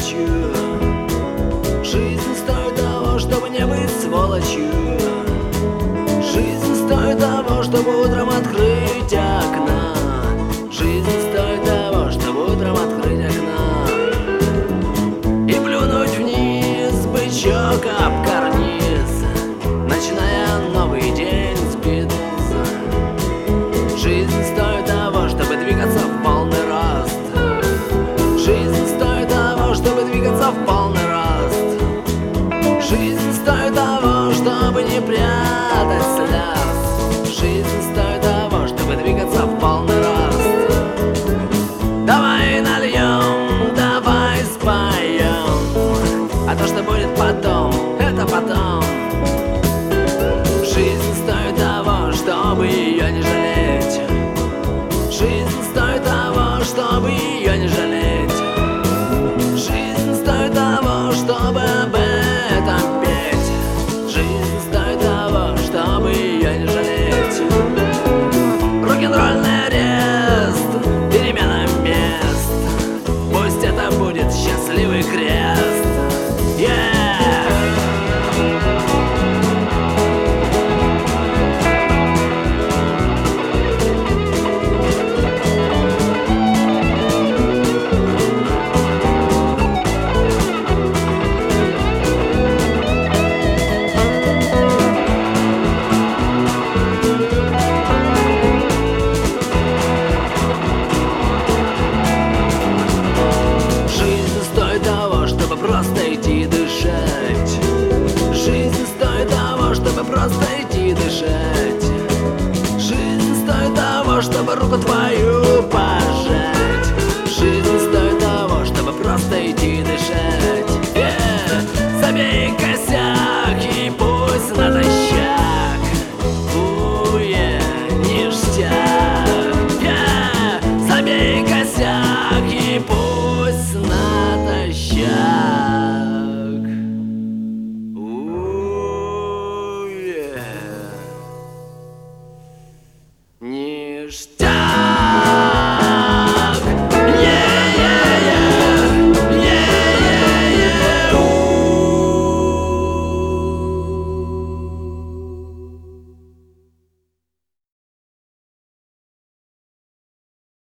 мелочью. Жизнь стоит того, чтобы не быть сволочью. Жизнь стоит того, чтобы утром открыть окна. Жизнь стоит того, чтобы утром открыть окна и плюнуть вниз бычок об карниз, начиная новый день с Битлза. Жизнь стоит того, чтобы двигаться в полный рост. Жизнь стоит того, чтобы двигаться в полный рост. Жизнь стоит того, чтобы не прятать слез. Жизнь стоит того, чтобы двигаться в полный рост. Давай нальем, давай споем, а то, что будет потом, это потом. Жизнь стоит того, чтобы ее не жалеть. Жизнь стоит того, чтобы ее не жалеть. Жизнь стоит того, чтобы об этом петь. Жизнь стоит того, чтобы ее не жалеть. Рок-н-ролльный арест, перемена мест. Пусть это будет счастливый крест. Просто идти дышать. Жизнь стоит того, чтобы просто идти дышать. Жизнь стоит того, чтобы руку твою пожать. Жизнь стоит того, чтобы просто идти дышать. Забей косяк и пусть натощак. Ништяк. Забей косяк